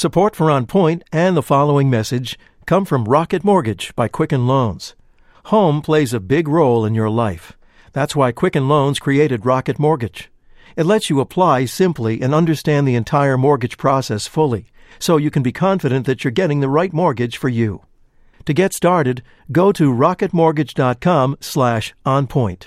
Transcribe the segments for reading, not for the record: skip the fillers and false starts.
Support for On Point and the following message come from Rocket Mortgage by Quicken Loans. Home plays a big role in your life. That's why Quicken Loans created Rocket Mortgage. It lets you apply simply and understand the entire mortgage process fully, so you can be confident that you're getting the right mortgage for you. To get started, go to rocketmortgage.com/onpoint.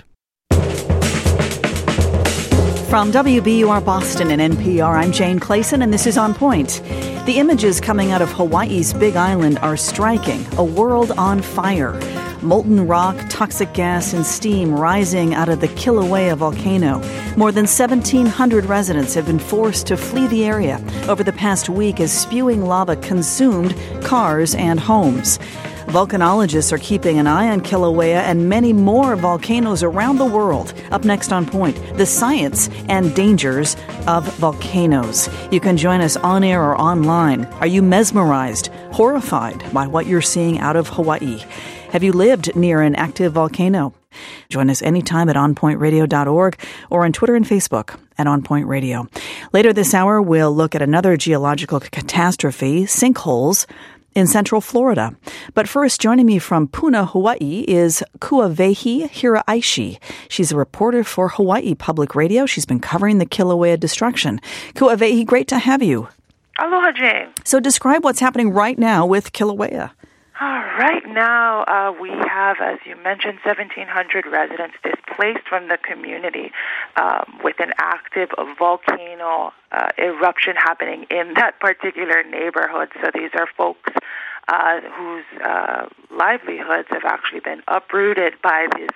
From WBUR Boston and NPR, I'm Jane Clayson, and this is On Point. The images coming out of Hawaii's Big Island are striking. A world on fire. Molten rock, toxic gas, and steam rising out of the Kilauea volcano. More than 1,700 residents have been forced to flee the area over the past week as spewing lava consumed cars and homes. Volcanologists are keeping an eye on Kilauea and many more volcanoes around the world. Up next on Point, the science and dangers of volcanoes. You can join us on air or online. Are you mesmerized, horrified by what you're seeing out of Hawaii? Have you lived near an active volcano? Join us anytime at onpointradio.org or on Twitter and Facebook at On Point Radio. Later this hour, we'll look at another geological catastrophe, sinkholes, in Central Florida. But first, joining me from Puna, Hawaii, is Kuawehi Hiraishi. She's a reporter for Hawaii Public Radio. She's been covering the Kilauea destruction. Kuawehi, great to have you. Aloha, Jane. So describe what's happening right now with Kilauea. Right now, we have, as you mentioned, 1,700 residents displaced from the community with an active volcano eruption happening in that particular neighborhood. So these are folks whose livelihoods have actually been uprooted by this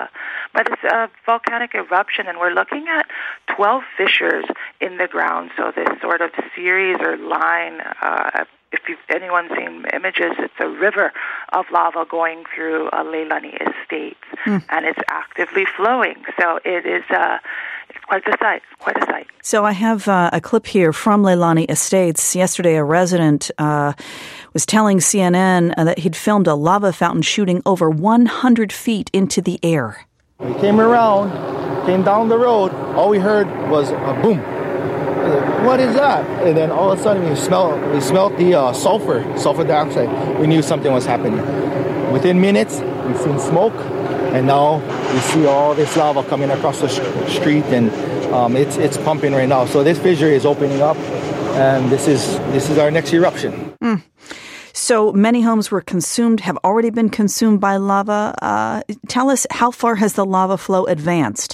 volcanic eruption, and we're looking at 12 fissures in the ground. So this sort of series or line. If anyone's seen images, it's a river of lava going through Leilani Estates, and it's actively flowing. So it's quite a sight. So I have a clip here from Leilani Estates. Yesterday, a resident was telling CNN that he'd filmed a lava fountain shooting over 100 feet into the air. We came down the road. All we heard was a boom. What is that? And then all of a sudden we smelled the sulfur dioxide. We knew something was happening. Within minutes, we've seen smoke, and now we see all this lava coming across the street, and it's pumping right now. So this fissure is opening up, and this is our next eruption. So many homes have already been consumed by lava. Tell us, how far has the lava flow advanced?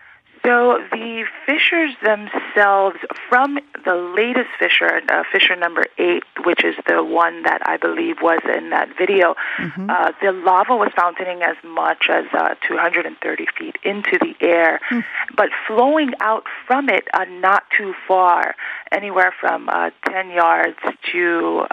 So the fissures themselves, from the latest fissure, fissure number 8, which is the one that I believe was in that video, the lava was fountaining as much as 230 feet into the air, but flowing out from it not too far, anywhere from 10 yards to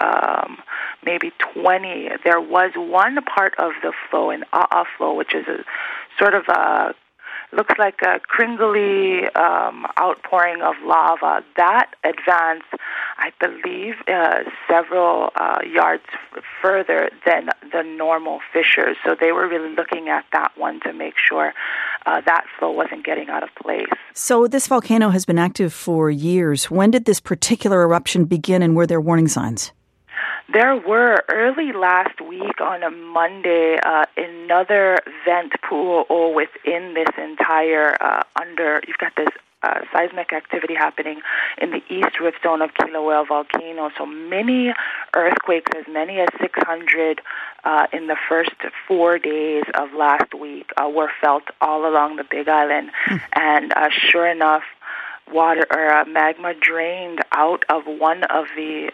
maybe 20. There was one part of the flow, an A'a flow, which is a sort of looks like a cringly outpouring of lava. That advanced, I believe, several yards further than the normal fissures. So they were really looking at that one to make sure that flow wasn't getting out of place. So this volcano has been active for years. When did this particular eruption begin, and were there warning signs? There were early last week on a Monday another vent pool within this entire you've got this seismic activity happening in the east rift zone of Kilauea volcano. So many earthquakes, as many as 600 in the first 4 days of last week were felt all along the Big Island. And sure enough, magma drained out of one of the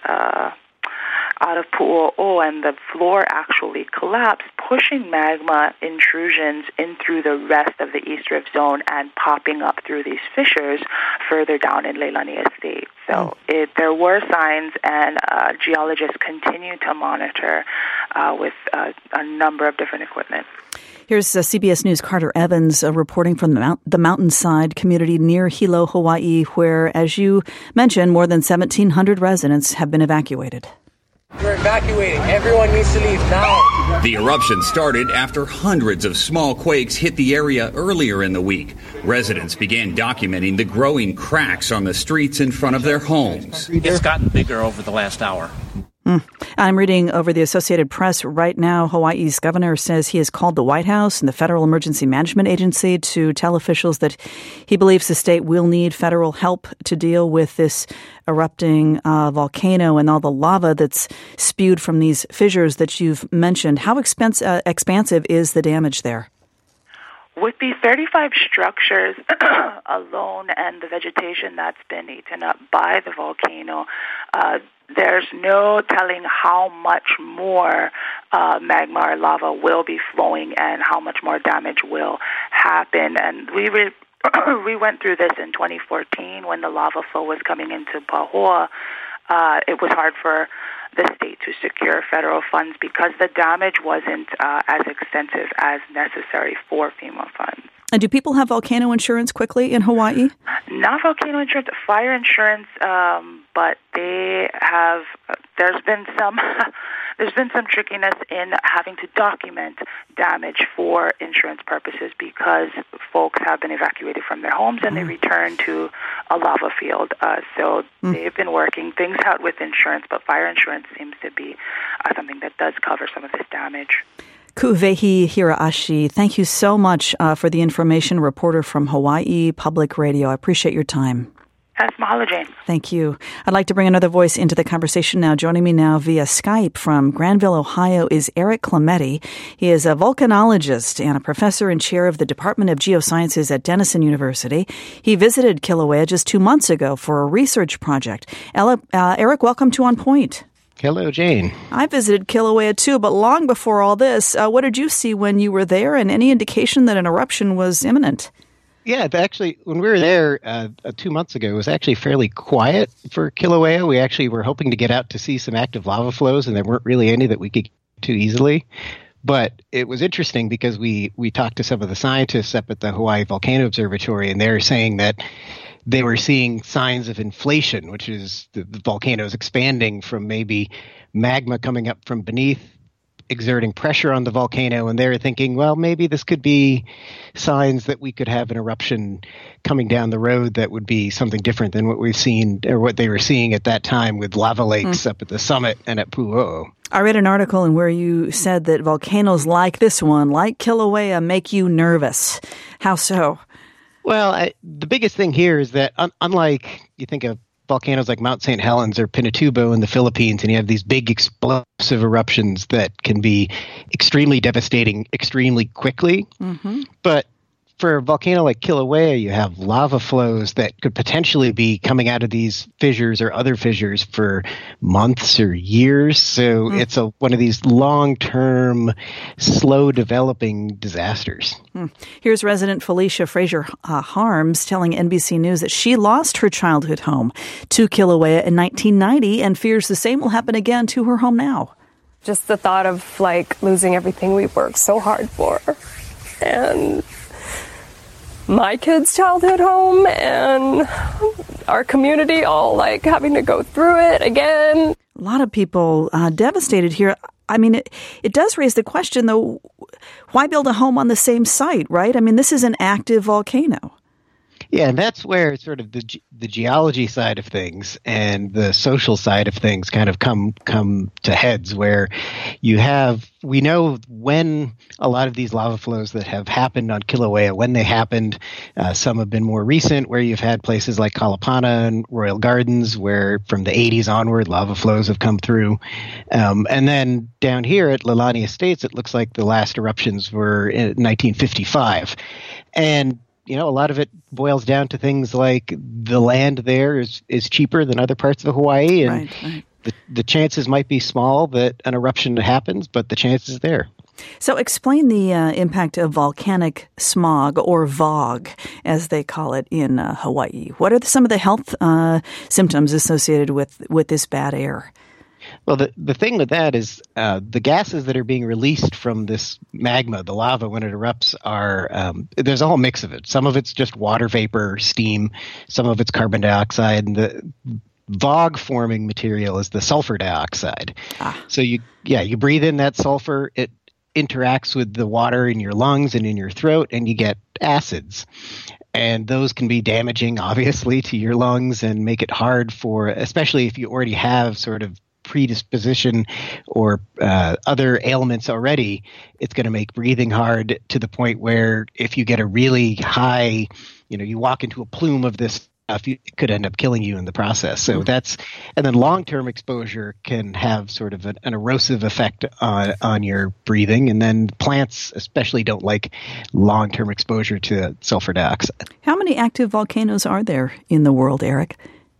out of Pu'o'o, and the floor actually collapsed, pushing magma intrusions in through the rest of the East Rift Zone and popping up through these fissures further down in Leilani Estate. So there were signs, and geologists continue to monitor with a number of different equipment. Here's CBS News' Carter Evans reporting from the mountainside community near Hilo, Hawaii, where, as you mentioned, more than 1,700 residents have been evacuated. We're evacuating. Everyone needs to leave now. The eruption started after hundreds of small quakes hit the area earlier in the week. Residents began documenting the growing cracks on the streets in front of their homes. It's gotten bigger over the last hour. I'm reading over the Associated Press right now. Hawaii's governor says he has called the White House and the Federal Emergency Management Agency to tell officials that he believes the state will need federal help to deal with this erupting volcano and all the lava that's spewed from these fissures that you've mentioned. How expansive is the damage there? With these 35 structures alone and the vegetation that's been eaten up by the volcano, there's no telling how much more magma or lava will be flowing and how much more damage will happen. And we went through this in 2014 when the lava flow was coming into Pahoa. It was hard for the state to secure federal funds because the damage wasn't as extensive as necessary for FEMA funds. And do people have volcano insurance quickly in Hawaii? Not volcano insurance, fire insurance, but they have. There's been some trickiness in having to document damage for insurance purposes because folks have been evacuated from their homes and they return to a lava field. So they've been working things out with insurance, but fire insurance seems to be something that does cover some of this damage. Ku'uwehi Hiraashi, thank you so much for the information, reporter from Hawaii Public Radio. I appreciate your time. Yes, mahalo, Jane. Thank you. I'd like to bring another voice into the conversation now. Joining me now via Skype from Granville, Ohio, is Eric Clemente. He is a volcanologist and a professor and chair of the Department of Geosciences at Denison University. He visited Kilauea just 2 months ago for a research project. Eric, welcome to On Point. Hello, Jane. I visited Kilauea too, but long before all this, what did you see when you were there, and any indication that an eruption was imminent? Yeah, actually, when we were there 2 months ago, it was actually fairly quiet for Kilauea. We actually were hoping to get out to see some active lava flows, and there weren't really any that we could get to easily. But it was interesting because we talked to some of the scientists up at the Hawaii Volcano Observatory, and they're saying that they were seeing signs of inflation, which is the volcanoes expanding from maybe magma coming up from beneath, exerting pressure on the volcano. And they're thinking, well, maybe this could be signs that we could have an eruption coming down the road that would be something different than what we've seen or what they were seeing at that time with lava lakes up at the summit and at Pu'u'o. I read an article in where you said that volcanoes like this one, like Kilauea, make you nervous. How so? Well, the biggest thing here is that unlike you think of volcanoes like Mount St. Helens or Pinatubo in the Philippines, and you have these big explosive eruptions that can be extremely devastating extremely quickly. Mm-hmm. But for a volcano like Kilauea, you have lava flows that could potentially be coming out of these fissures or other fissures for months or years. So it's one of these long-term, slow-developing disasters. Here's resident Felicia Fraser Harms telling NBC News that she lost her childhood home to Kilauea in 1990 and fears the same will happen again to her home now. Just the thought of losing everything we worked so hard for, and my kids' childhood home and our community all having to go through it again. A lot of people devastated here. I mean, it does raise the question, though, why build a home on the same site, right? I mean, this is an active volcano. Yeah, and that's where sort of the geology side of things and the social side of things kind of come to heads, where we know when a lot of these lava flows that have happened on Kilauea, when they happened. Some have been more recent, where you've had places like Kalapana and Royal Gardens, where from the 80s onward, lava flows have come through. And then down here at Leilani Estates, it looks like the last eruptions were in 1955. And a lot of it boils down to things like the land there is cheaper than other parts of Hawaii, and right. The chances might be small that an eruption happens, but the chance is there. So explain the impact of volcanic smog, or VOG, as they call it in Hawaii. What are some of the health symptoms associated with this bad air? Well, the thing with that is the gases that are being released from this magma, the lava, when it erupts, there's a whole mix of it. Some of it's just water vapor, steam. Some of it's carbon dioxide. And VOG-forming material is the sulfur dioxide. So you breathe in that sulfur, it interacts with the water in your lungs and in your throat, and you get acids. And those can be damaging, obviously, to your lungs and make it hard for, especially if you already have sort of predisposition or other ailments already, it's going to make breathing hard to the point where if you get a really high, you walk into a plume of this stuff, it could end up killing you in the process. So and then long-term exposure can have sort of an erosive effect on your breathing. And then plants especially don't like long-term exposure to sulfur dioxide. How many active volcanoes are there in the world, Eric?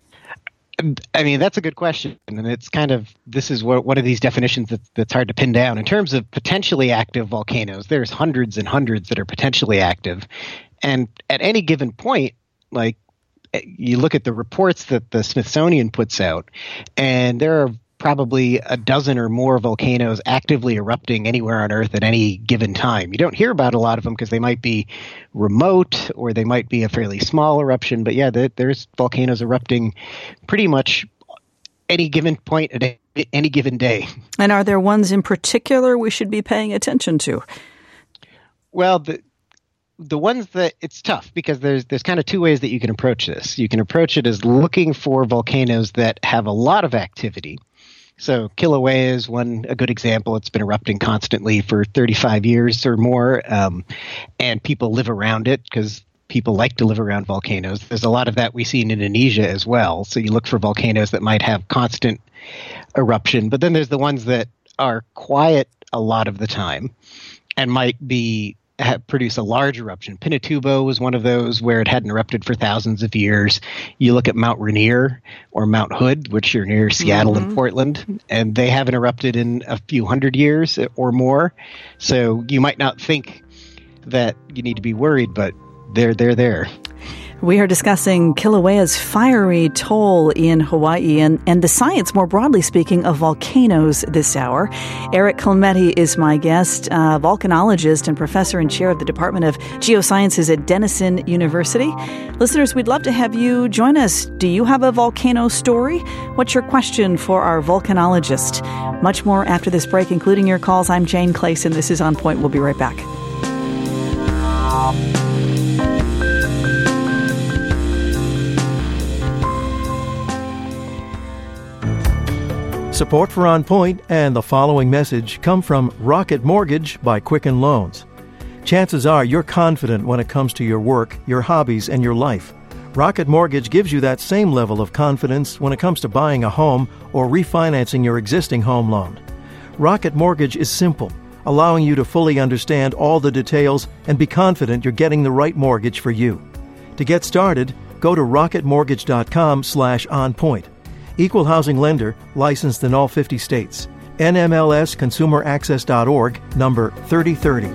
I mean, that's a good question. And it's kind of, this is one of these definitions that's hard to pin down. In terms of potentially active volcanoes, there's hundreds and hundreds that are potentially active. And at any given point, like, you look at the reports that the Smithsonian puts out, and there are probably a dozen or more volcanoes actively erupting anywhere on Earth at any given time. You don't hear about a lot of them because they might be remote or they might be a fairly small eruption. But yeah, there's volcanoes erupting pretty much any given point at any given day. And are there ones in particular we should be paying attention to? Well, the ones that it's tough because there's kind of two ways that you can approach this. You can approach it as looking for volcanoes that have a lot of activity. So Kilauea is a good example. It's been erupting constantly for 35 years or more, and people live around it because people like to live around volcanoes. There's a lot of that we see in Indonesia as well. So you look for volcanoes that might have constant eruption. But then there's the ones that are quiet a lot of the time and might produce a large eruption. Pinatubo was one of those where it hadn't erupted for thousands of years. You look at Mount Rainier or Mount Hood, which are near Seattle and Portland, and they haven't erupted in a few hundred years or more. So you might not think that you need to be worried, but they're there. We are discussing Kilauea's fiery toll in Hawaii and the science, more broadly speaking, of volcanoes this hour. Eric Clemeti is my guest, volcanologist and professor and chair of the Department of Geosciences at Denison University. Listeners, we'd love to have you join us. Do you have a volcano story? What's your question for our volcanologist? Much more after this break, including your calls. I'm Jane Clayson. This is On Point. We'll be right back. Support for On Point and the following message come from Rocket Mortgage by Quicken Loans. Chances are you're confident when it comes to your work, your hobbies, and your life. Rocket Mortgage gives you that same level of confidence when it comes to buying a home or refinancing your existing home loan. Rocket Mortgage is simple, allowing you to fully understand all the details and be confident you're getting the right mortgage for you. To get started, go to rocketmortgage.com/onpoint. Equal housing lender, licensed in all 50 states. NMLS-ConsumerAccess.org, number 3030.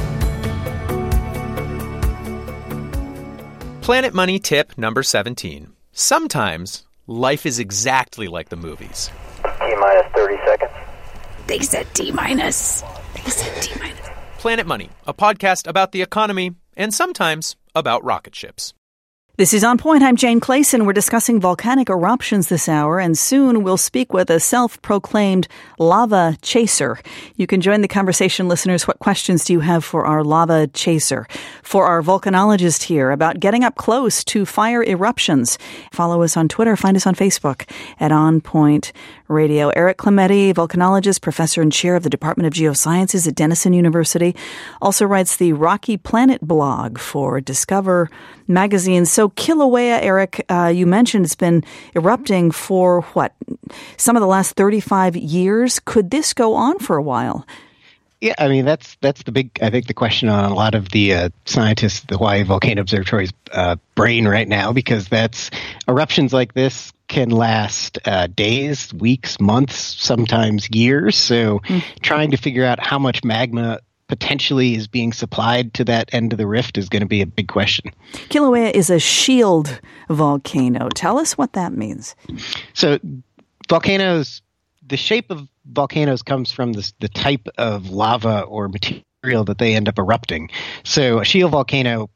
Planet Money tip number 17. Sometimes life is exactly like the movies. T-minus 30 seconds. They said T-minus. Planet Money, a podcast about the economy and sometimes about rocket ships. This is On Point. I'm Jane Clayson. We're discussing volcanic eruptions this hour, and soon we'll speak with a self-proclaimed lava chaser. You can join the conversation, listeners. What questions do you have for our lava chaser? For our volcanologist here about getting up close to fire eruptions. Follow us on Twitter. Find us on Facebook at On Point Radio. Eric Clemeti, volcanologist, professor and chair of the Department of Geosciences at Denison University, also writes the Rocky Planet blog for Discover magazine. So Kilauea, Eric, you mentioned it's been erupting for some of the last 35 years. Could this go on for a while? Yeah, I mean, that's the big, I think, the question on a lot of the scientists at the Hawaii Volcano Observatory's brain right now, because eruptions like this can last days, weeks, months, sometimes years. So trying to figure out how much magma potentially is being supplied to that end of the rift is going to be a big question. Kilauea is a shield volcano. Tell us what that means. So volcanoes, the shape of volcanoes comes from the type of lava or material that they end up erupting. So a shield volcano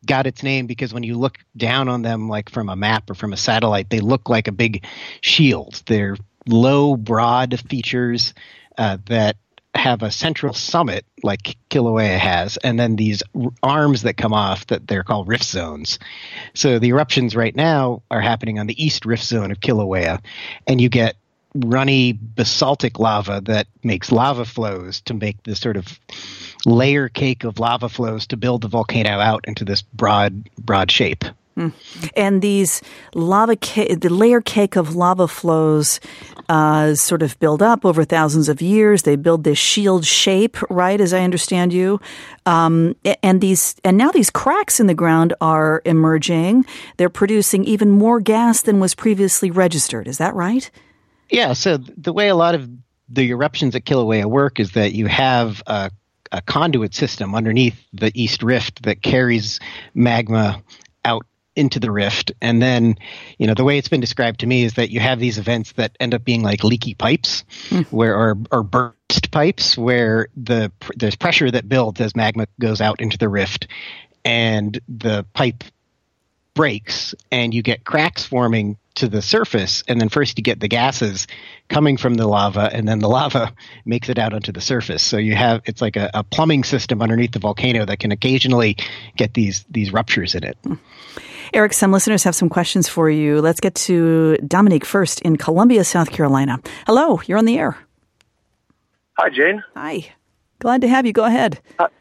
got its name because when you look down on them, like from a map or from a satellite, they look like a big shield. They're low, broad features that have a central summit like Kilauea has, and then these arms that come off that they're called rift zones. So the eruptions right now are happening on the east rift zone of Kilauea, and you get runny basaltic lava that makes lava flows to make this sort of layer cake of lava flows to build the volcano out into this broad shape. And these the layer cake of lava flows sort of build up over thousands of years. They build this shield shape, right, as I understand you. And now these cracks in the ground are emerging. They're producing even more gas than was previously registered. Is that right? Yeah, so the way a lot of the eruptions at Kilauea work is that you have a conduit system underneath the East Rift that carries magma out into the rift. And then, the way it's been described to me is that you have these events that end up being like leaky pipes or burst pipes where there's pressure that builds as magma goes out into the rift, and the pipe breaks and you get cracks forming to the surface. And then first you get the gases coming from the lava, and then the lava makes it out onto the surface. So it's like a plumbing system underneath the volcano that can occasionally get these ruptures in it. Eric, some listeners have some questions for you. Let's get to Dominique first in Columbia, South Carolina. Hello, you're on the air. Hi, Jane. Hi. Glad to have you. Go ahead.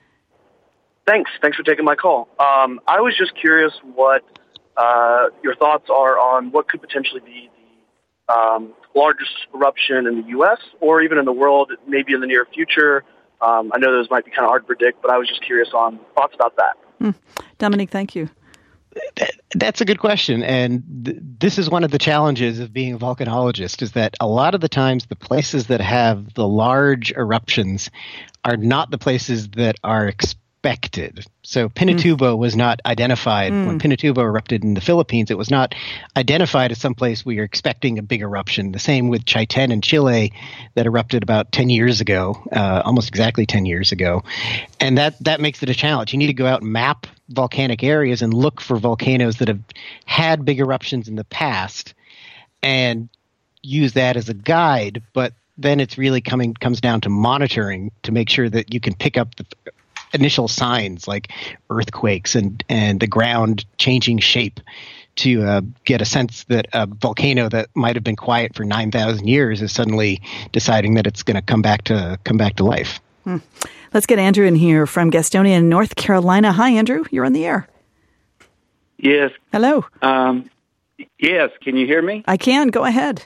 Thanks for taking my call. I was just curious what your thoughts are on what could potentially be the largest eruption in the U.S. or even in the world, maybe in the near future. I know those might be kind of hard to predict, but I was just curious on thoughts about that. Dominique, thank you. That's a good question. And this is one of the challenges of being a volcanologist, is that a lot of the times the places that have the large eruptions are not the places that are expected. So Pinatubo was not identified. When Pinatubo erupted in the Philippines, it was not identified as someplace we are expecting a big eruption. The same with Chaiten in Chile that erupted about 10 years ago, almost exactly 10 years ago. And that makes it a challenge. You need to go out and map volcanic areas and look for volcanoes that have had big eruptions in the past and use that as a guide. But then it's really comes down to monitoring to make sure that you can pick up the initial signs like earthquakes and the ground changing shape to get a sense that a volcano that might have been quiet for 9,000 years is suddenly deciding that it's going to come back to life. Let's get Andrew in here from Gastonia, North Carolina. Hi, Andrew. You're on the air. Yes. Hello. Yes. Can you hear me? I can. Go ahead.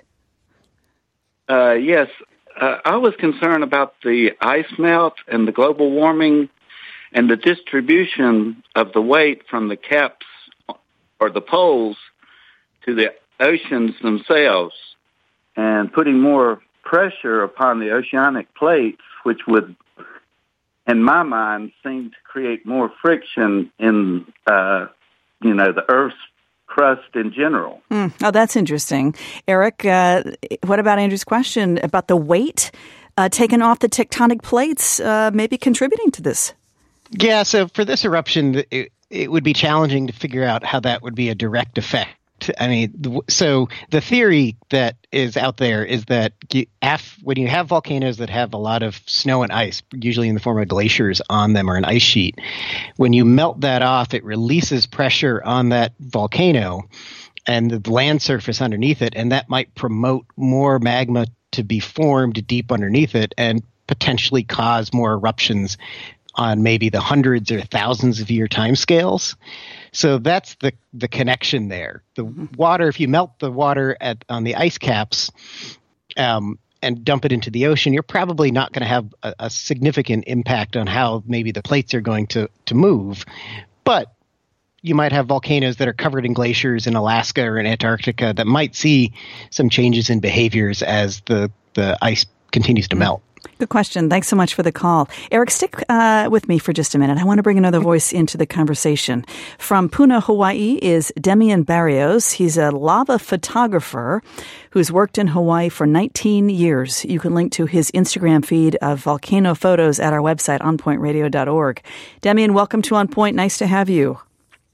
Yes. I was concerned about the ice melt and the global warming and the distribution of the weight from the caps or the poles to the oceans themselves, and putting more pressure upon the oceanic plates, which would, in my mind, seem to create more friction in, the Earth's crust in general. Oh, that's interesting. Eric, what about Andrew's question about the weight taken off the tectonic plates maybe contributing to this? Yeah, so for this eruption, it would be challenging to figure out how that would be a direct effect. I mean, so the theory that is out there is that when you have volcanoes that have a lot of snow and ice, usually in the form of glaciers on them or an ice sheet, when you melt that off, it releases pressure on that volcano and the land surface underneath it, and that might promote more magma to be formed deep underneath it and potentially cause more eruptions on maybe the hundreds or thousands of year timescales. So that's the connection there. The water, if you melt the water on the ice caps and dump it into the ocean, you're probably not going to have a significant impact on how maybe the plates are going to move. But you might have volcanoes that are covered in glaciers in Alaska or in Antarctica that might see some changes in behaviors as the ice continues to melt. Good question. Thanks so much for the call. Eric, stick with me for just a minute. I want to bring another voice into the conversation. From Puna, Hawaii is Demian Barrios. He's a lava photographer who's worked in Hawaii for 19 years. You can link to his Instagram feed of volcano photos at our website, onpointradio.org. Demian, welcome to On Point. Nice to have you.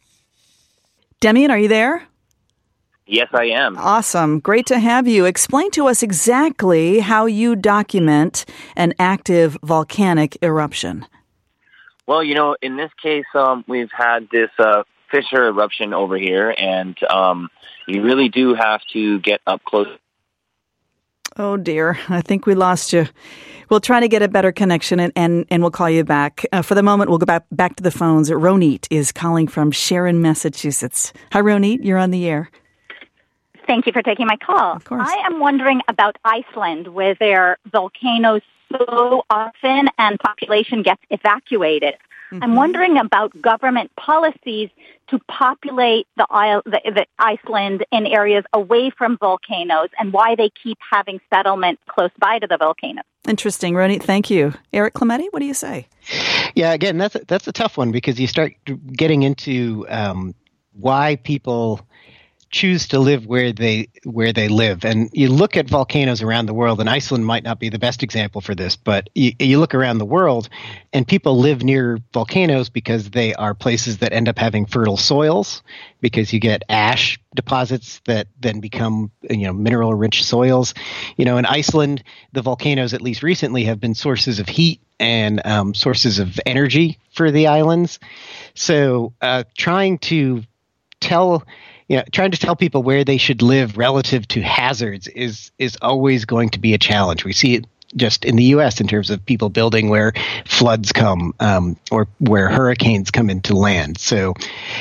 Demian, are you there? Yes, I am. Awesome. Great to have you. Explain to us exactly how you document an active volcanic eruption. Well, in this case, we've had this fissure eruption over here, and you really do have to get up close. Oh, dear. I think we lost you. We'll try to get a better connection, and we'll call you back. For the moment, we'll go back to the phones. Ronit is calling from Sharon, Massachusetts. Hi, Ronit. You're on the air. Thank you for taking my call. Of course. I am wondering about Iceland, where their volcanoes so often and population gets evacuated. Mm-hmm. I'm wondering about government policies to populate the Iceland in areas away from volcanoes and why they keep having settlement close by to the volcanoes. Interesting, Ronit. Thank you. Eric Clemente, what do you say? Yeah, again, that's a tough one because you start getting into why people choose to live where they live. And you look at volcanoes around the world, and Iceland might not be the best example for this, but you look around the world and people live near volcanoes because they are places that end up having fertile soils, because you get ash deposits that then become mineral rich soils. In Iceland, the volcanoes, at least recently, have been sources of heat and sources of energy for the islands. So trying to tell people where they should live relative to hazards is always going to be a challenge. We see it just in the U.S. in terms of people building where floods come or where hurricanes come into land. So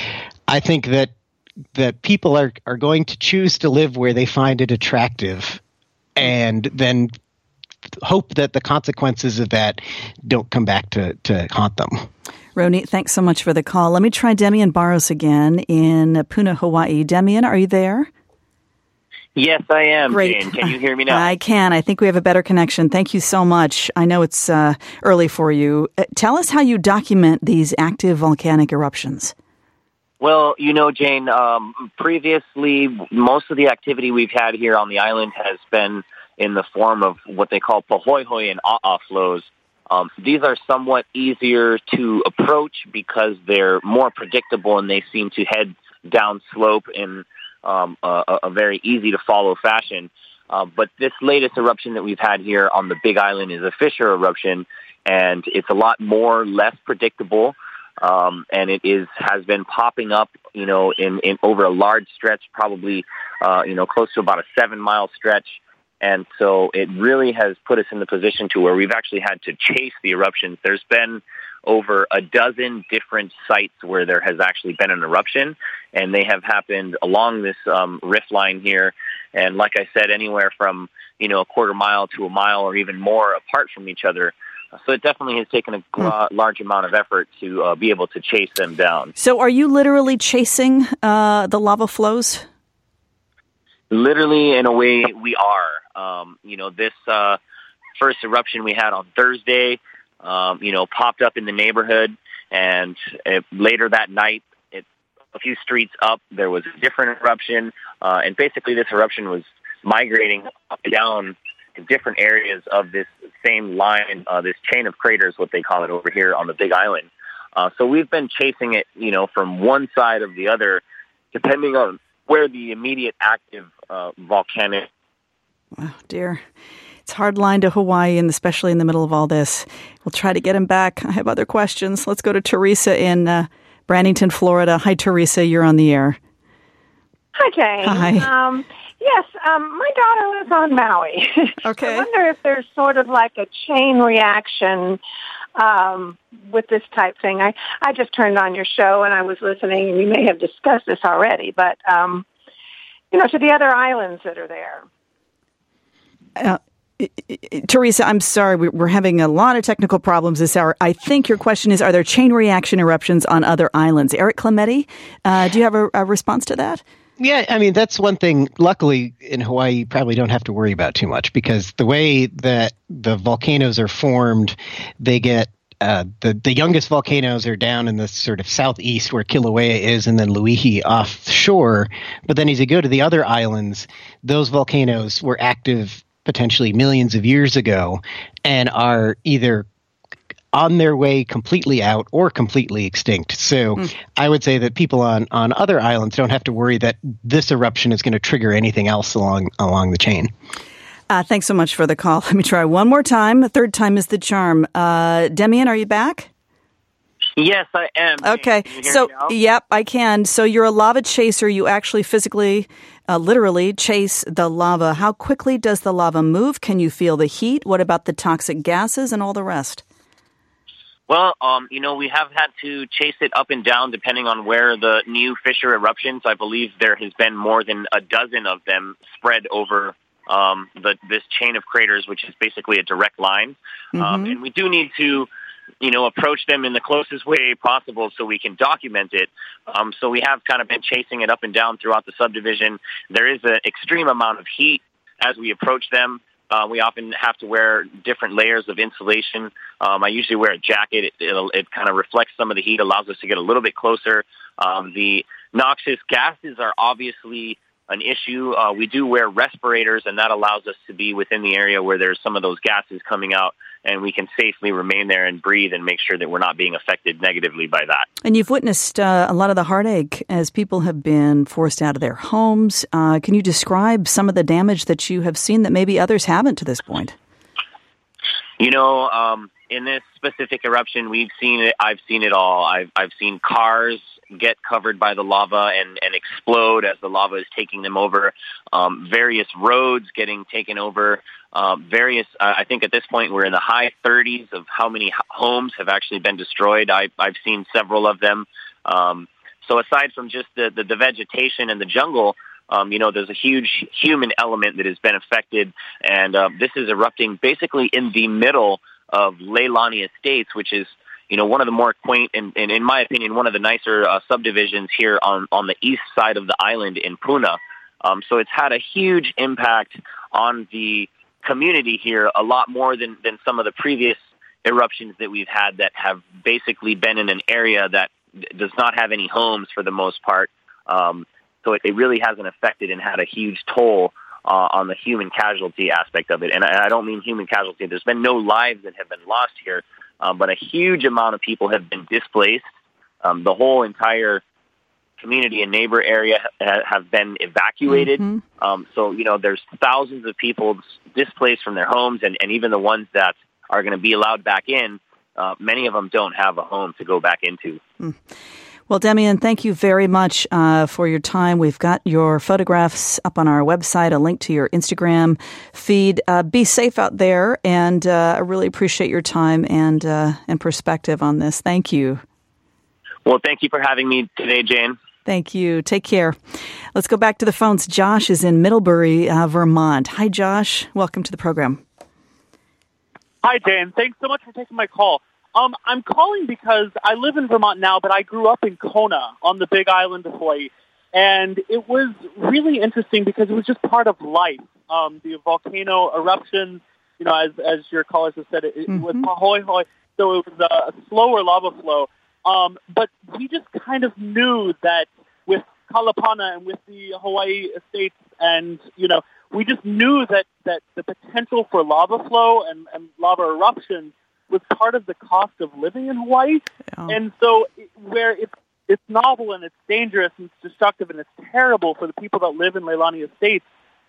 I think that people are going to choose to live where they find it attractive, and then hope that the consequences of that don't come back to haunt them. Ronit, thanks so much for the call. Let me try Demian Barros again in Puna, Hawaii. Demian, are you there? Yes, I am, Great. Jane. Can you hear me now? I can. I think we have a better connection. Thank you so much. I know it's early for you. Tell us how you document these active volcanic eruptions. Well, Jane, previously, most of the activity we've had here on the island has been in the form of what they call pahoehoe and a'a flows. These are somewhat easier to approach because they're more predictable and they seem to head down slope in a very easy to follow fashion. But this latest eruption that we've had here on the Big Island is a fissure eruption, and it's a lot less predictable. And it has been popping up, in over a large stretch, probably, close to about a 7-mile stretch. And so it really has put us in the position to where we've actually had to chase the eruptions. There's been over a dozen different sites where there has actually been an eruption, and they have happened along this rift line here. And like I said, anywhere from, a quarter mile to a mile or even more apart from each other. So it definitely has taken a large amount of effort to be able to chase them down. So are you literally chasing the lava flows? Literally, in a way, we are. This first eruption we had on Thursday, popped up in the neighborhood, and later that night, a few streets up, there was a different eruption, and basically this eruption was migrating up and down in different areas of this same line, this chain of craters, what they call it over here on the Big Island. So we've been chasing it, from one side or the other, depending on where the immediate active volcanic. Oh, dear. It's a hard line to Hawaii, and especially in the middle of all this. We'll try to get him back. I have other questions. Let's go to Teresa in Bradenton, Florida. Hi, Teresa. You're on the air. Hi, Jane. Hi. Yes, my daughter lives on Maui. Okay. I wonder if there's sort of like a chain reaction with this type thing. I just turned on your show and I was listening, and you may have discussed this already, but, to the other islands that are there. Teresa, I'm sorry. We're having a lot of technical problems this hour. I think your question is, are there chain reaction eruptions on other islands? Eric Clemente, do you have a response to that? Yeah, I mean, that's one thing. Luckily, in Hawaii, you probably don't have to worry about too much, because the way that the volcanoes are formed, they get the youngest volcanoes are down in the sort of southeast where Kilauea is, and then Luihi offshore. But then as you go to the other islands, those volcanoes were active potentially millions of years ago and are either on their way completely out or completely extinct. So I would say that people on other islands don't have to worry that this eruption is going to trigger anything else along the chain. Thanks so much for the call. Let me try one more time. The third time is the charm. Demian, are you back? Yes, I am. Okay. So, yep, I can. So you're a lava chaser. You actually physically, literally chase the lava. How quickly does the lava move? Can you feel the heat? What about the toxic gases and all the rest? Well, we have had to chase it up and down depending on where the new fissure eruptions. I believe there has been more than a dozen of them spread over this chain of craters, which is basically a direct line. And we do need to approach them in the closest way possible so we can document it. So we have kind of been chasing it up and down throughout the subdivision. There is an extreme amount of heat as we approach them. We often have to wear different layers of insulation. I usually wear a jacket. It kind of reflects some of the heat, allows us to get a little bit closer. The noxious gases are obviously an issue. We do wear respirators, and that allows us to be within the area where there's some of those gases coming out, and we can safely remain there and breathe and make sure that we're not being affected negatively by that. And you've witnessed a lot of the heartache as people have been forced out of their homes. Can you describe some of the damage that you have seen that maybe others haven't to this point? In this specific eruption, we've seen it. I've seen it all. I've seen cars get covered by the lava and explode as the lava is taking them over. Various roads getting taken over. I think at this point we're in the high 30s of how many homes have actually been destroyed. I've seen several of them. So aside from just the vegetation and the jungle, there's a huge human element that has been affected, and this is erupting basically in the middle of Leilani Estates, which is, one of the more quaint and in my opinion, one of the nicer subdivisions here on the east side of the island in Puna. So it's had a huge impact on the community here, a lot more than some of the previous eruptions that we've had that have basically been in an area that does not have any homes for the most part. So it really hasn't affected and had a huge toll on the human casualty aspect of it. And I don't mean human casualty. There's been no lives that have been lost here, but a huge amount of people have been displaced. The whole entire community and neighbor area have been evacuated. So, there's thousands of people displaced from their homes, and even the ones that are going to be allowed back in, many of them don't have a home to go back into. Well, Demian, thank you very much for your time. We've got your photographs up on our website, a link to your Instagram feed. Be safe out there, and I really appreciate your time and perspective on this. Thank you. Well, thank you for having me today, Jane. Thank you. Take care. Let's go back to the phones. Josh is in Middlebury, Vermont. Hi, Josh. Welcome to the program. Hi, Jane. Thanks so much for taking my call. I'm calling because I live in Vermont now, but I grew up in Kona on the Big Island of Hawaii, and it was really interesting because it was just part of life. The volcano eruptions, as your callers have said, it was pahoehoe, so it was a slower lava flow. But we just kind of knew that with Kalapana and with the Hawaii estates, and we just knew that the potential for lava flow and lava eruptions was part of the cost of living in Hawaii. Yeah. And so where it's novel and it's dangerous and it's destructive and it's terrible for the people that live in Leilani Estates,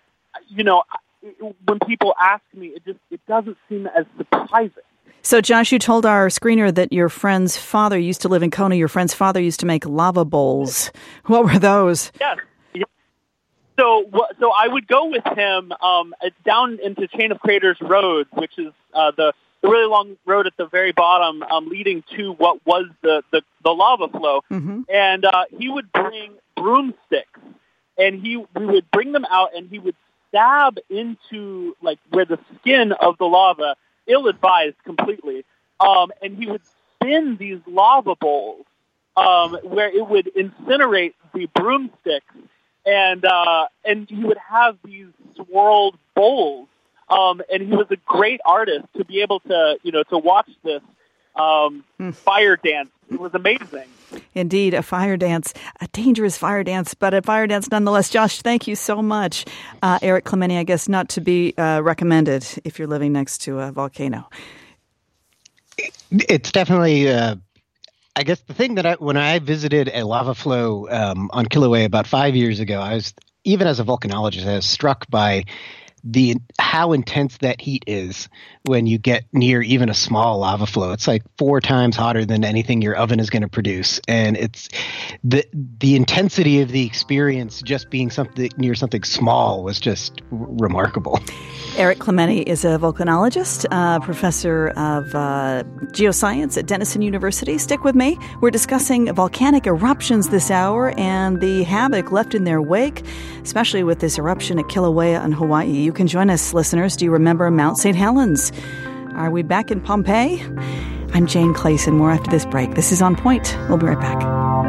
when people ask me, it doesn't seem as surprising. So, Josh, you told our screener that your friend's father used to live in Kona. Your friend's father used to make lava bowls. What were those? Yes. So I would go with him down into Chain of Craters Road, which is the really long road at the very bottom leading to what was the lava flow. And he would bring broomsticks, and we would bring them out, and he would stab into where the skin of the lava, ill-advised completely, and he would spin these lava bowls where it would incinerate the broomsticks, and he would have these swirled bowls. And he was a great artist to be able to, to watch this fire dance. It was amazing. Indeed, a fire dance, a dangerous fire dance, but a fire dance nonetheless. Josh, thank you so much. Eric Clementi, I guess not to be recommended if you're living next to a volcano. It's definitely, I guess the thing that when I visited a lava flow on Kilauea about 5 years ago, even as a volcanologist, I was struck by how intense that heat is when you get near even a small lava flow. It's like 4 times hotter than anything your oven is going to produce, and it's the intensity of the experience just being near something small was just remarkable. Eric Clementi is a volcanologist, professor of geoscience at Denison University. Stick with me. We're discussing volcanic eruptions this hour and the havoc left in their wake, especially with this eruption at Kilauea in Hawaii. You can join us, listeners. Do you remember Mount St. Helens? Are we back in Pompeii? I'm Jane Clayson. More after this break. This is On Point. We'll be right back.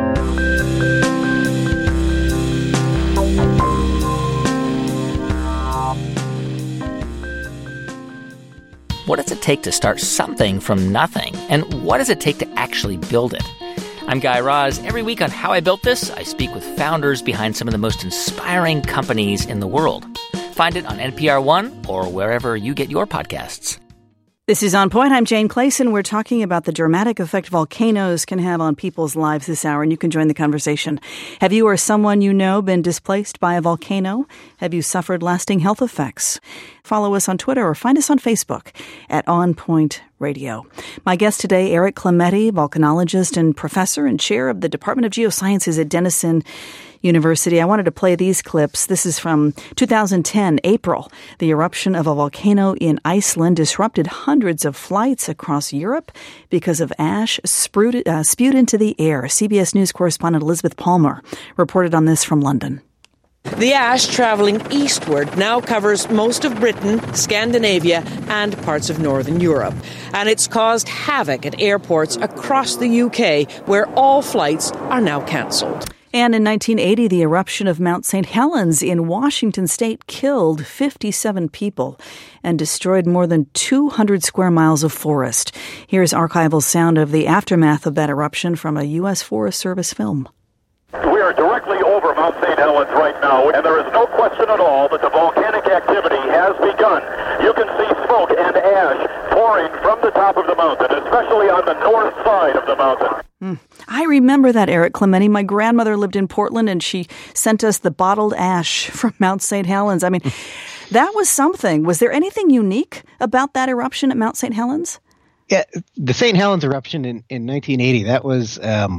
What does it take to start something from nothing? And what does it take to actually build it? I'm Guy Raz. Every week on How I Built This, I speak with founders behind some of the most inspiring companies in the world. Find it on NPR One or wherever you get your podcasts. This is On Point. I'm Jane Clayson. We're talking about the dramatic effect volcanoes can have on people's lives this hour, and you can join the conversation. Have you or someone you know been displaced by a volcano? Have you suffered lasting health effects? Follow us on Twitter or find us on Facebook at On Point Radio. My guest today, Eric Clementi, volcanologist and professor and chair of the Department of Geosciences at Denison University. I wanted to play these clips. This is from 2010, April. The eruption of a volcano in Iceland disrupted hundreds of flights across Europe because of ash spewed into the air. CBS News correspondent Elizabeth Palmer reported on this from London. The ash travelling eastward now covers most of Britain, Scandinavia, and parts of Northern Europe. And it's caused havoc at airports across the UK, where all flights are now cancelled. And in 1980, the eruption of Mount St. Helens in Washington state killed 57 people and destroyed more than 200 square miles of forest. Here's archival sound of the aftermath of that eruption from a U.S. Forest Service film. We are directly over Mount St. Helens right now, and there is no question at all that the volcanic activity has begun. You can see smoke and ash pouring from the top of the mountain, especially on the north side of the mountain. I remember that, Eric Clementi. My grandmother lived in Portland, and she sent us the bottled ash from Mount St. Helens. I mean, that was something. Was there anything unique about that eruption at Mount St. Helens? Yeah, the St. Helens eruption in 1980, that was...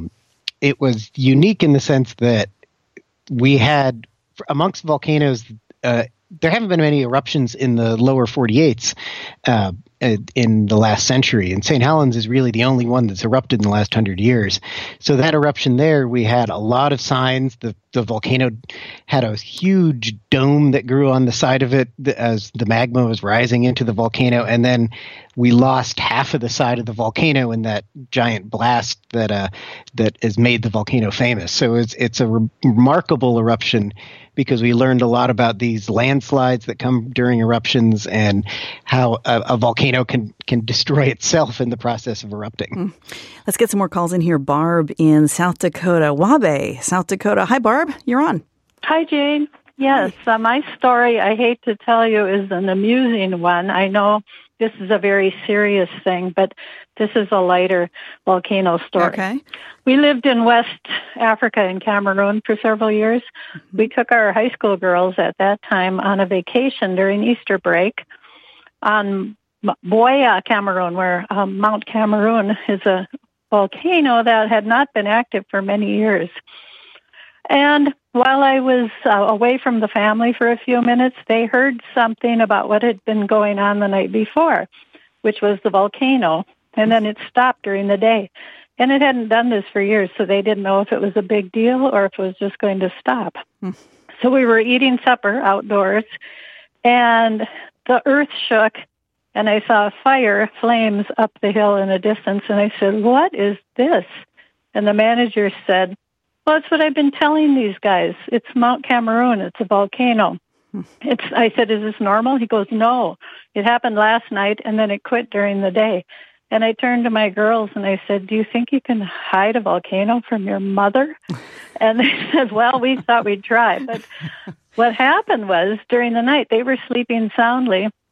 it was unique in the sense that we had, amongst volcanoes, there haven't been many eruptions in the lower 48s in the last century. And St. Helens is really the only one that's erupted in the last 100 years. So that eruption there, we had a lot of signs. The volcano had a huge dome that grew on the side of it as the magma was rising into the volcano. And then we lost half of the side of the volcano in that giant blast that has made the volcano famous. So it's a remarkable eruption because we learned a lot about these landslides that come during eruptions and how a volcano can destroy itself in the process of erupting. Let's get some more calls in here. Barb in South Dakota, Wabe, South Dakota. Hi, Barb. You're on. Hi, Jane. Yes, my story, I hate to tell you, is an amusing one. I know this is a very serious thing, but this is a lighter volcano story. Okay. We lived in West Africa in Cameroon for several years. We took our high school girls at that time on a vacation during Easter break on Buea, Cameroon, where Mount Cameroon is a volcano that had not been active for many years. And while I was away from the family for a few minutes, they heard something about what had been going on the night before, which was the volcano. And then it stopped during the day. And it hadn't done this for years, so they didn't know if it was a big deal or if it was just going to stop. So we were eating supper outdoors, and the earth shook, and I saw fire flames up the hill in the distance. And I said, "What is this?" And the manager said, "Well, it's what I've been telling these guys. It's Mount Cameroon. It's a volcano." I said, "Is this normal?" He goes, "No. It happened last night, and then it quit during the day." And I turned to my girls, and I said, "Do you think you can hide a volcano from your mother?" And they said, "Well, we thought we'd try." But what happened was, during the night, they were sleeping soundly,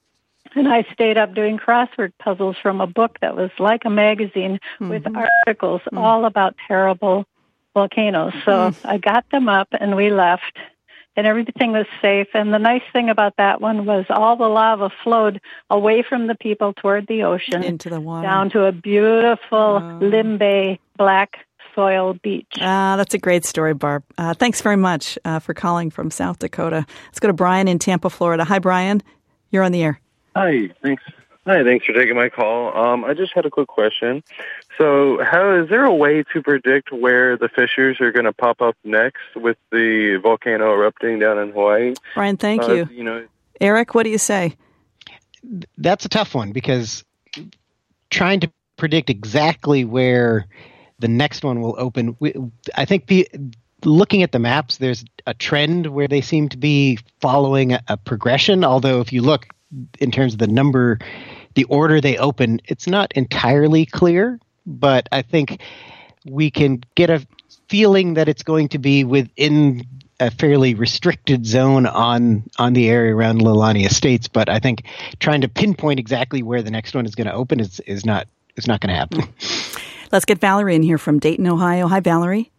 And I stayed up doing crossword puzzles from a book that was like a magazine with articles all about terrible volcanoes. So I got them up and we left, and everything was safe. And the nice thing about that one was all the lava flowed away from the people toward the ocean. Into the water. Down to a beautiful Limbay black soil beach. That's a great story, Barb. Thanks very much for calling from South Dakota. Let's go to Brian in Tampa, Florida. Hi, Brian. You're on the air. Hi, thanks for taking my call. I just had a quick question. So, is there a way to predict where the fissures are going to pop up next with the volcano erupting down in Hawaii? Brian, thank you. Eric, what do you say? That's a tough one, because trying to predict exactly where the next one will open, I think looking at the maps, there's a trend where they seem to be following a progression, although if you look in terms of the order they open, it's not entirely clear, but I think we can get a feeling that it's going to be within a fairly restricted zone on the area around Leilani Estates. But I think trying to pinpoint exactly where the next one is going to open is not going to happen. Let's get Valerie in here from Dayton, Ohio. Hi, Valerie.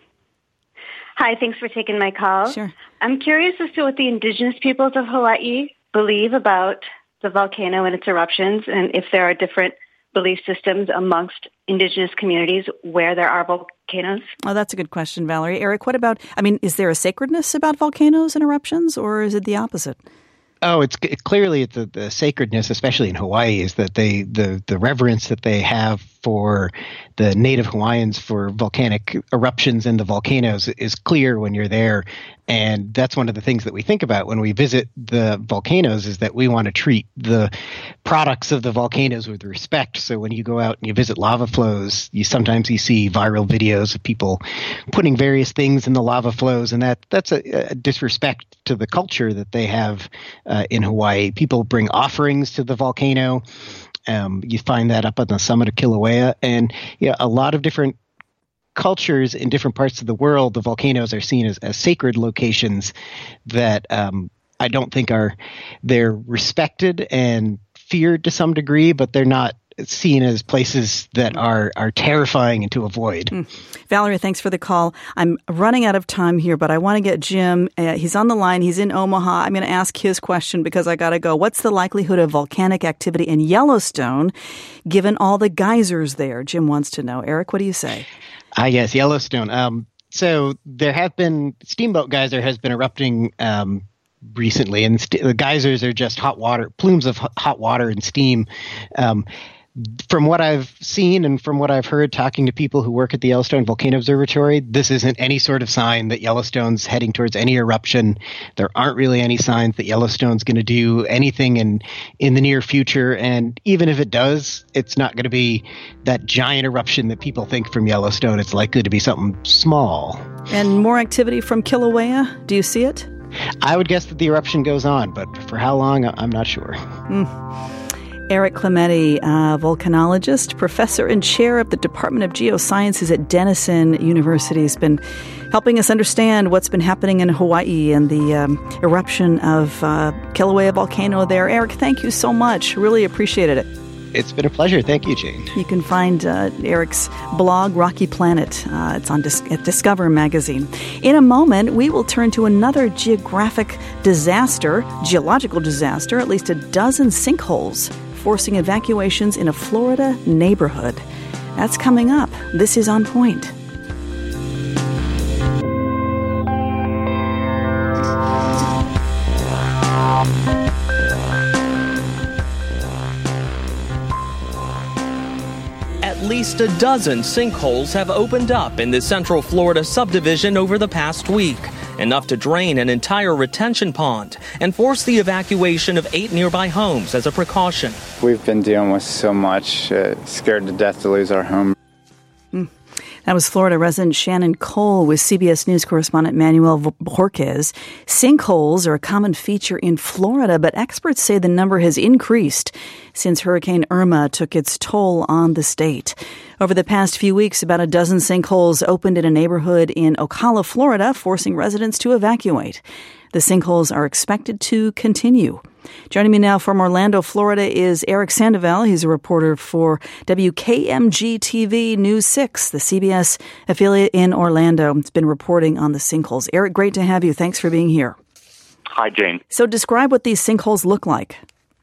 Hi, thanks for taking my call. Sure. I'm curious as to what the indigenous peoples of Hawaii believe about the volcano and its eruptions, and if there are different belief systems amongst indigenous communities where there are volcanoes. Oh, that's a good question, Valerie. Eric, what about, is there a sacredness about volcanoes and eruptions, or is it the opposite? Oh, it's clearly the sacredness, especially in Hawaii, is that the reverence that they have for the native Hawaiians for volcanic eruptions and the volcanoes is clear when you're there. And that's one of the things that we think about when we visit the volcanoes, is that we want to treat the products of the volcanoes with respect. So when you go out and you visit lava flows, you see viral videos of people putting various things in the lava flows, and that's a disrespect to the culture that they have in Hawaii. People bring offerings to the volcano. You find that up on the summit of Kilauea, and a lot of different cultures in different parts of the world, the volcanoes are seen as sacred locations that I don't think they're respected and feared to some degree, but they're not seen as places that are terrifying and to avoid. Valerie, thanks for the call. I'm running out of time here, but I want to get Jim. He's on the line. He's in Omaha. I'm going to ask his question because I got to go. What's the likelihood of volcanic activity in Yellowstone, given all the geysers there? Jim wants to know. Eric, what do you say? Yes, Yellowstone. So there have been Steamboat Geyser has been erupting recently, and the geysers are just hot water, plumes of hot water and steam. From what I've seen and from what I've heard talking to people who work at the Yellowstone Volcano Observatory, this isn't any sort of sign that Yellowstone's heading towards any eruption. There aren't really any signs that Yellowstone's going to do anything in the near future. And even if it does, it's not going to be that giant eruption that people think from Yellowstone. It's likely to be something small. And more activity from Kilauea? Do you see it? I would guess that the eruption goes on, but for how long, I'm not sure. Eric Clementi, volcanologist, professor and chair of the Department of Geosciences at Denison University, has been helping us understand what's been happening in Hawaii and the eruption of Kilauea volcano there. Eric, thank you so much. Really appreciated it. It's been a pleasure. Thank you, Jane. You can find Eric's blog, Rocky Planet. It's on at Discover magazine. In a moment, we will turn to another geological disaster, at least a dozen sinkholes forcing evacuations in a Florida neighborhood. That's coming up. This is On Point. At least a dozen sinkholes have opened up in the Central Florida subdivision over the past week, enough to drain an entire retention pond and force the evacuation of 8 nearby homes as a precaution. We've been dealing with so much, scared to death to lose our home. That was Florida resident Shannon Cole with CBS News correspondent Manuel Borges. Sinkholes are a common feature in Florida, but experts say the number has increased since Hurricane Irma took its toll on the state. Over the past few weeks, about a dozen sinkholes opened in a neighborhood in Ocala, Florida, forcing residents to evacuate. The sinkholes are expected to continue. Joining me now from Orlando, Florida is Eric Sandoval. He's a reporter for WKMG-TV News 6, the CBS affiliate in Orlando. It's been reporting on the sinkholes. Eric, great to have you. Thanks for being here. Hi, Jane. So describe what these sinkholes look like.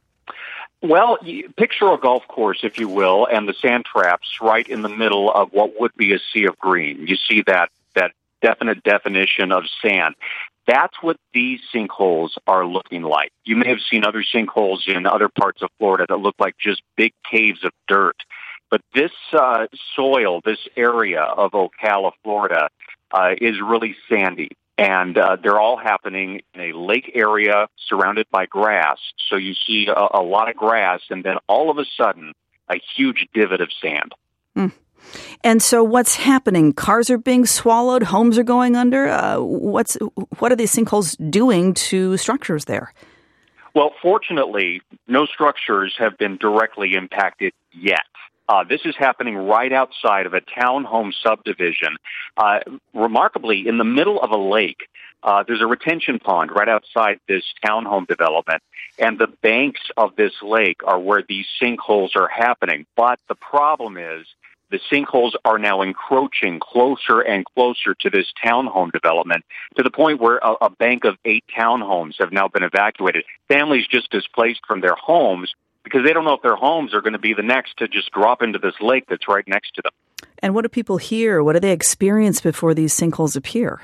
Well, picture a golf course, if you will, and the sand traps right in the middle of what would be a sea of green. You see that definite definition of sand. That's what these sinkholes are looking like. You may have seen other sinkholes in other parts of Florida that look like just big caves of dirt. But this soil, this area of Ocala, Florida, is really sandy. And they're all happening in a lake area surrounded by grass. So you see a lot of grass, and then all of a sudden, a huge divot of sand. Mm. And so what's happening? Cars are being swallowed, homes are going under. What are these sinkholes doing to structures there? Well, fortunately, no structures have been directly impacted yet. This is happening right outside of a townhome subdivision. Remarkably, in the middle of a lake, there's a retention pond right outside this townhome development, and the banks of this lake are where these sinkholes are happening. But the problem is the sinkholes are now encroaching closer and closer to this townhome development to the point where a bank of 8 townhomes have now been evacuated. Families just displaced from their homes because they don't know if their homes are going to be the next to just drop into this lake that's right next to them. And what do people hear? What do they experience before these sinkholes appear?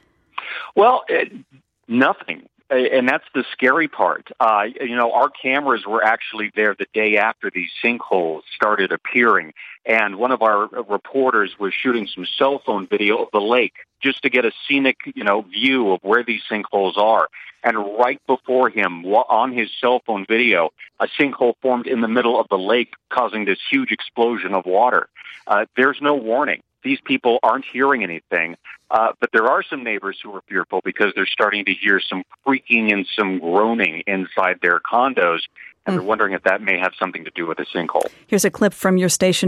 Well, nothing. And that's the scary part. Our cameras were actually there the day after these sinkholes started appearing. And one of our reporters was shooting some cell phone video of the lake just to get a scenic, view of where these sinkholes are. And right before him, on his cell phone video, a sinkhole formed in the middle of the lake, causing this huge explosion of water. There's no warning. These people aren't hearing anything, but there are some neighbors who are fearful because they're starting to hear some creaking and some groaning inside their condos, and they're wondering if that may have something to do with a sinkhole. Here's a clip from your station,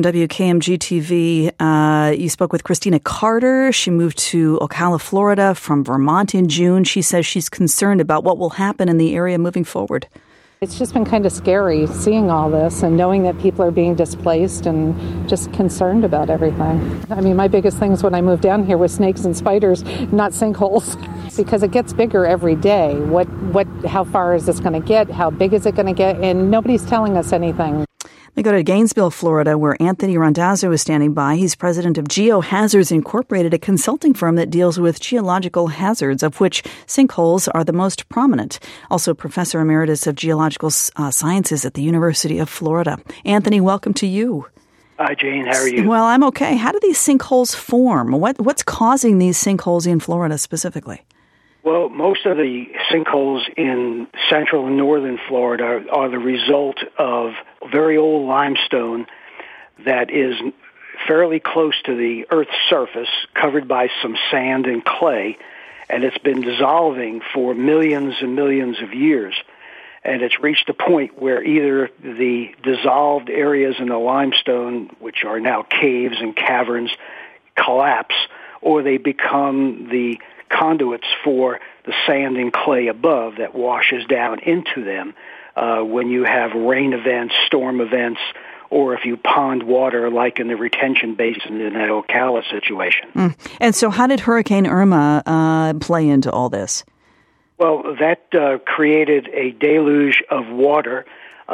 WKMG-TV. You spoke with Christina Carter. She moved to Ocala, Florida from Vermont in June. She says she's concerned about what will happen in the area moving forward. It's just been kind of scary seeing all this and knowing that people are being displaced and just concerned about everything. I mean, my biggest things when I moved down here was snakes and spiders, not sinkholes, because it gets bigger every day. How far is this going to get? How big is it going to get? And nobody's telling us anything. We go to Gainesville, Florida, where Anthony Randazzo is standing by. He's president of GeoHazards Incorporated, a consulting firm that deals with geological hazards, of which sinkholes are the most prominent. Also, professor emeritus of geological sciences at the University of Florida. Anthony, welcome to you. Hi, Jane. How are you? Well, I'm okay. How do these sinkholes form? What's causing these sinkholes in Florida specifically? Well, most of the sinkholes in central and northern Florida are the result of very old limestone that is fairly close to the Earth's surface, covered by some sand and clay, and it's been dissolving for millions and millions of years. And it's reached a point where either the dissolved areas in the limestone, which are now caves and caverns, collapse, or they become the conduits for the sand and clay above that washes down into them when you have rain events, storm events, or if you pond water like in the retention basin in that Ocala situation. And so how did Hurricane Irma play into all this? Well, that created a deluge of water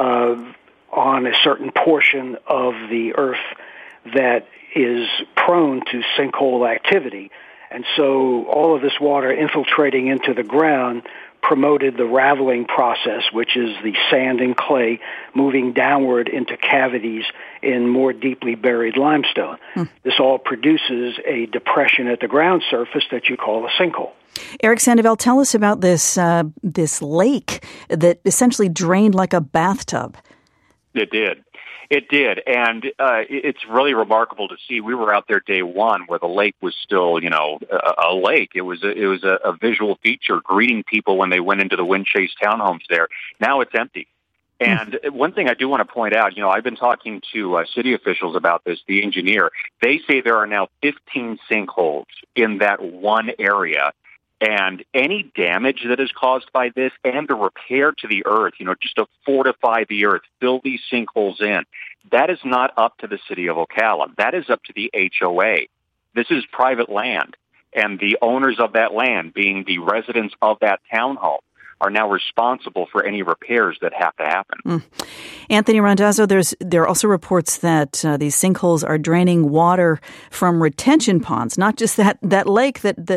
on a certain portion of the Earth that is prone to sinkhole activity. And so all of this water infiltrating into the ground promoted the raveling process, which is the sand and clay moving downward into cavities in more deeply buried limestone. This all produces a depression at the ground surface that you call a sinkhole. Eric Sandoval, tell us about this lake that essentially drained like a bathtub. It did. It did, and it's really remarkable to see. We were out there day one where the lake was still, a lake. It was a visual feature greeting people when they went into the wind chase townhomes there. Now it's empty. And one thing I do want to point out, I've been talking to city officials about this, the engineer. They say there are now 15 sinkholes in that one area. And any damage that is caused by this and the repair to the earth, just to fortify the earth, fill these sinkholes in, that is not up to the city of Ocala. That is up to the HOA. This is private land, and the owners of that land, being the residents of that townhome, are now responsible for any repairs that have to happen. Anthony Randazzo, there are also reports that these sinkholes are draining water from retention ponds, not just that lake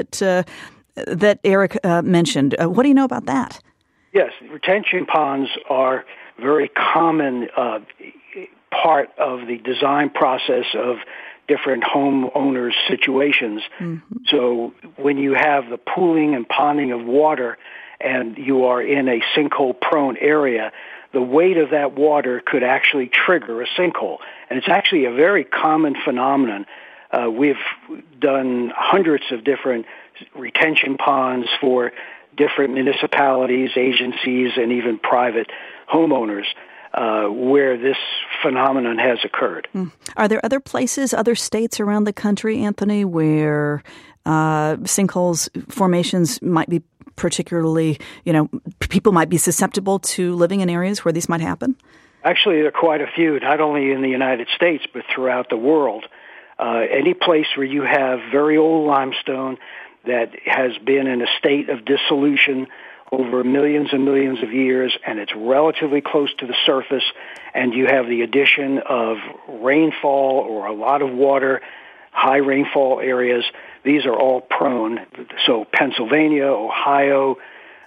that Eric mentioned. What do you know about that? Yes, retention ponds are very common part of the design process of different homeowners' situations. Mm-hmm. So when you have the pooling and ponding of water and you are in a sinkhole-prone area, the weight of that water could actually trigger a sinkhole. And it's actually a very common phenomenon. We've done hundreds of different retention ponds for different municipalities, agencies, and even private homeowners where this phenomenon has occurred. Are there other places, other states around the country, Anthony, where sinkholes formations might be particularly, people might be susceptible to living in areas where these might happen? Actually, there are quite a few, not only in the United States, but throughout the world. Any place where you have very old limestone that has been in a state of dissolution over millions and millions of years, and it's relatively close to the surface, and you have the addition of rainfall or a lot of water, high rainfall areas, these are all prone. So Pennsylvania, Ohio,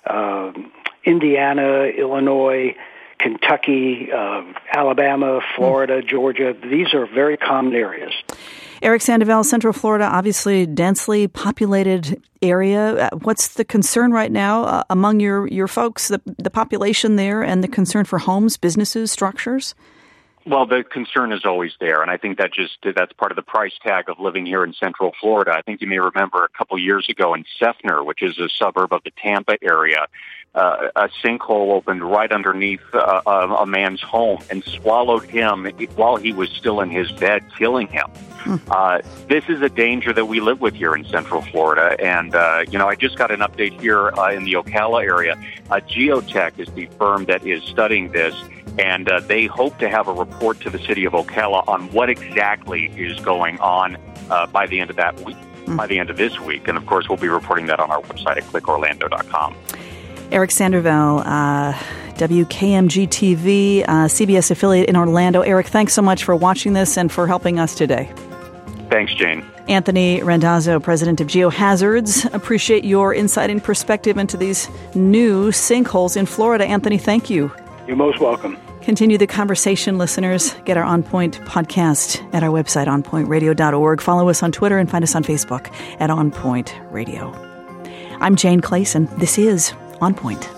Indiana, Illinois, Kentucky, Alabama, Florida, Georgia, these are very common areas. Eric Sandoval, Central Florida, obviously densely populated area. What's the concern right now among your folks, the population there, and the concern for homes, businesses, structures? Well, the concern is always there, and I think that's part of the price tag of living here in Central Florida. I think you may remember a couple years ago in Seffner, which is a suburb of the Tampa area, a sinkhole opened right underneath a man's home and swallowed him while he was still in his bed, killing him. This is a danger that we live with here in Central Florida. And, I just got an update here in the Ocala area. Geotech is the firm that is studying this, and they hope to have a report to the city of Ocala on what exactly is going on by the end of that week, by the end of this week. And, of course, we'll be reporting that on our website at clickorlando.com. Eric Sandoval, WKMG-TV, CBS affiliate in Orlando. Eric, thanks so much for watching this and for helping us today. Thanks, Jane. Anthony Randazzo, president of GeoHazards. Appreciate your insight and perspective into these new sinkholes in Florida. Anthony, thank you. You're most welcome. Continue the conversation, listeners. Get our On Point podcast at our website, onpointradio.org. Follow us on Twitter and find us on Facebook at On Point Radio. I'm Jane Clayson. This is On Point.